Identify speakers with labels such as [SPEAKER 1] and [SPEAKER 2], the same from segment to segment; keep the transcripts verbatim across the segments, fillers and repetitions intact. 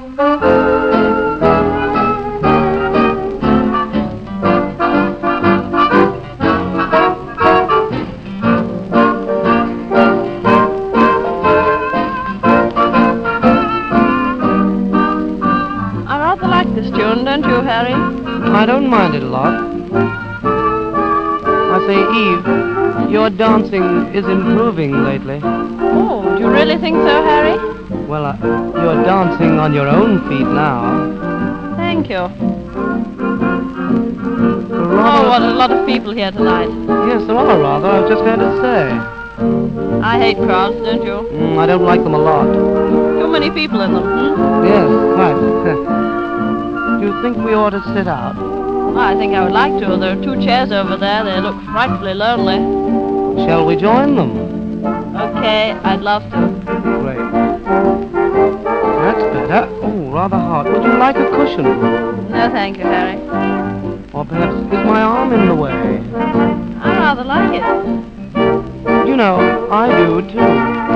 [SPEAKER 1] Don't you, Harry?
[SPEAKER 2] I don't mind it a lot. I say, Eve, your dancing is improving lately.
[SPEAKER 1] Oh, do you really think so, Harry?
[SPEAKER 2] Well, uh, you're dancing on your own feet now.
[SPEAKER 1] Thank you.
[SPEAKER 2] Rather...
[SPEAKER 1] Oh, what a lot of people here tonight.
[SPEAKER 2] Yes, there are, rather. I've just had to say.
[SPEAKER 1] I hate crowds, don't you?
[SPEAKER 2] Mm, I don't like them a lot.
[SPEAKER 1] Too many people in them, hmm?
[SPEAKER 2] Yes, right. Do you think we ought to sit out?
[SPEAKER 1] Well, I think I would like to. There are two chairs over there. They look frightfully lonely.
[SPEAKER 2] Shall we join them?
[SPEAKER 1] Okay, I'd love to.
[SPEAKER 2] Great. That's better. Oh, rather hard. Would you like a cushion?
[SPEAKER 1] No, thank you, Harry.
[SPEAKER 2] Or perhaps is my arm in the way?
[SPEAKER 1] I rather like it.
[SPEAKER 2] You know, I do, too.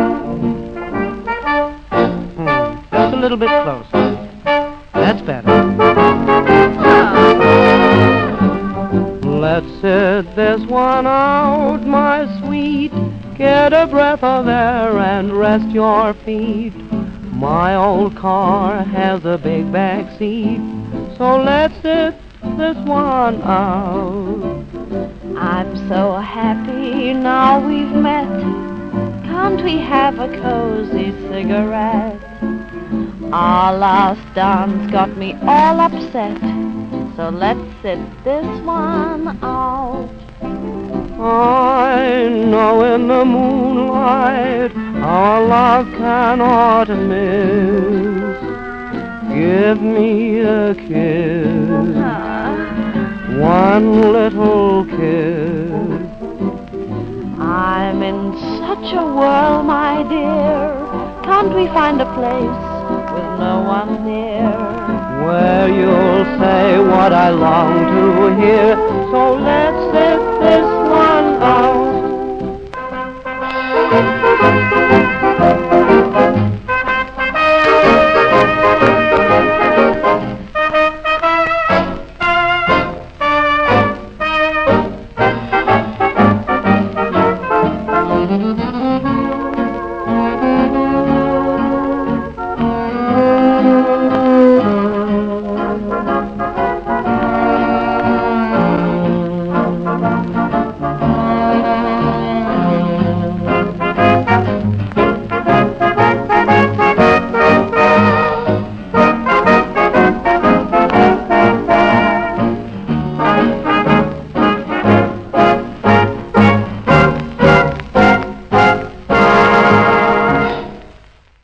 [SPEAKER 2] Hmm, just a little bit closer. That's better. Let's sit this one out, my sweet. Get a breath of air and rest your feet. My old car has a big back seat, so let's sit this one out.
[SPEAKER 1] I'm so happy now we've met. Can't we have a cozy cigarette? Our last dance got me all upset, so let's sit this one out.
[SPEAKER 2] I know in the moonlight our love cannot miss. Give me a kiss,
[SPEAKER 1] Uh,
[SPEAKER 2] one little kiss.
[SPEAKER 1] I'm in such a whirl, my dear. Can't we find a place with no one near,
[SPEAKER 2] where you'll say what I long to hear? So let's sit this